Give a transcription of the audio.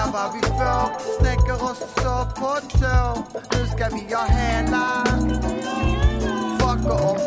tackar vad vi får, sträcker oss så på tå. Nu ska vi ha hela. Fuck och